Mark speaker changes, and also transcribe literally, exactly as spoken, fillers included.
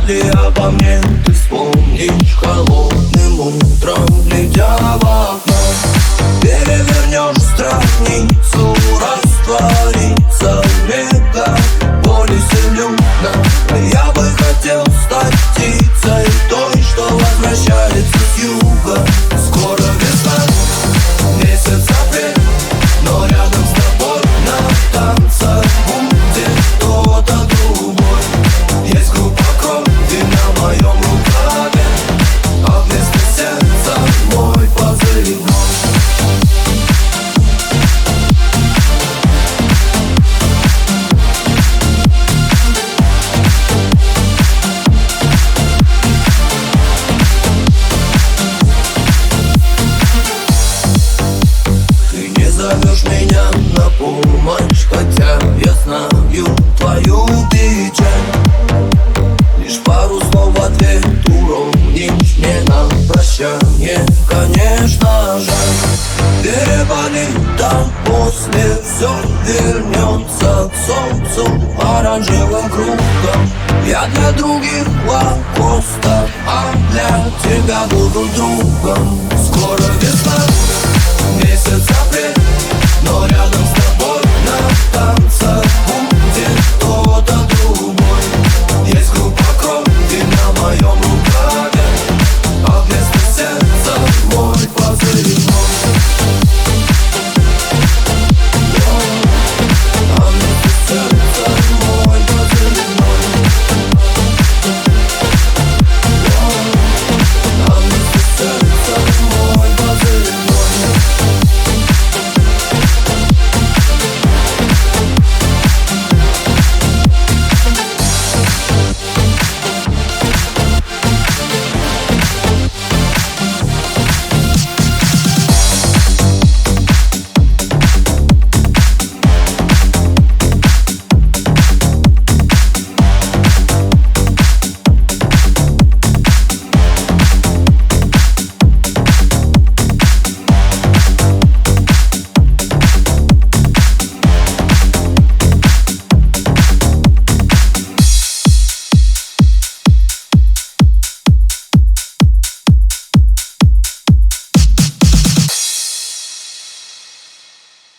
Speaker 1: Если обо мне ты вспомнишь холодным утром, глядя в окно, перевернешь страницу, раствориться в мегаполисе людно. Я бы хотел стать птицей той, что возвращается с юга. Скоро весна, месяц апрель, но рядом с тобой на танцах будет кто-то другой. Есть группа крови на моем рукаве, а вместо сердца мой позывной. Зовешь меня на помощь, хотя я знаю твою печаль. Лишь пару слов в ответ уронишь мне на прощание. Конечно, жаль, переболит, а после все вернется к солнцу оранжевым кругом. Я для других лакоста, а для тебя буду другом. Скоро весна, месяц апрель, но рядом с тобой на танцах